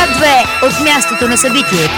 К2 от мястото на събитието.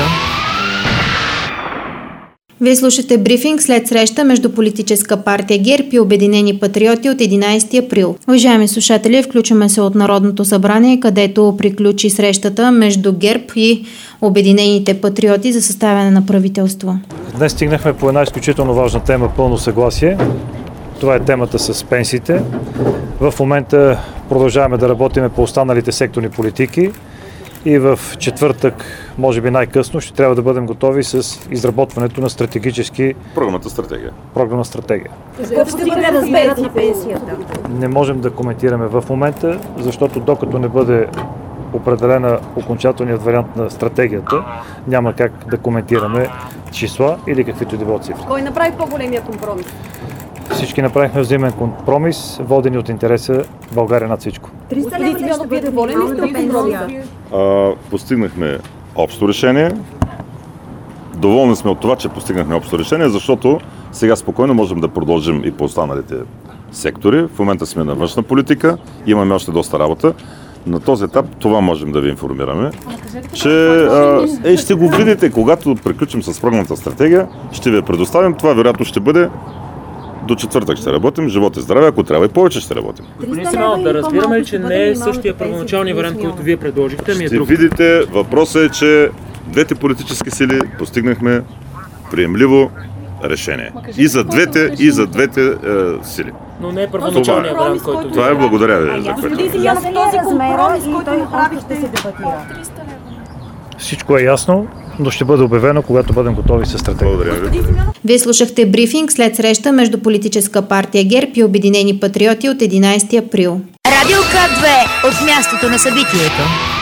Вие слушате брифинг след среща между Политическа партия ГЕРБ и Обединени патриоти от 11 април. Уважаеми слушатели, включваме се от Народното събрание, където приключи срещата между ГЕРБ и Обединените патриоти за съставяне на правителство. Днес стигнахме по една изключително важна тема, пълно съгласие. Това е темата с пенсиите. В момента продължаваме да работим по останалите секторни политики и в четвъртък, може би най-късно, ще трябва да бъдем готови с изработването на стратегически програмна стратегия. Какво ще бъде размерът на пенсията? Не можем да коментираме в момента, защото докато не бъде определена окончателният вариант на стратегията, няма как да коментираме числа или каквито и да било цифри. Кой направи по-големия компромис? Всички направихме взаимен компромис, водени от интереса България над всичко. 300 лева ще бъде доволен ли сте от компромиса? Постигнахме общо решение. Доволни сме от това, че постигнахме общо решение, защото сега спокойно можем да продължим и по останалите сектори. В момента сме на външна политика, имаме още доста работа. На този етап това можем да ви информираме, че ще го видите, когато приключим с програмната стратегия, ще ви я предоставим. Това вероятно ще бъде до четвъртък ще работим, живот и здраве, ако трябва и повече ще работим. Господин Симеонов, да разбираме ли, че не е същия първоначалния вариант, който вие предложихте, ами е друг? Ще видите, въпросът е, че двете политически сили постигнахме приемливо решение. И за двете сили. Но не е първоначалния вариант, който... Това е, благодаря ви за което. Господин Симеонов, този компромис, който направихте, се дебатира. Всичко е ясно, но ще бъде обявено, когато бъдем готови с стратегията. Вие слушахте брифинг след среща между Политическа партия ГЕРБ и Обединени патриоти от 11 април. Радио К2 от мястото на събитието.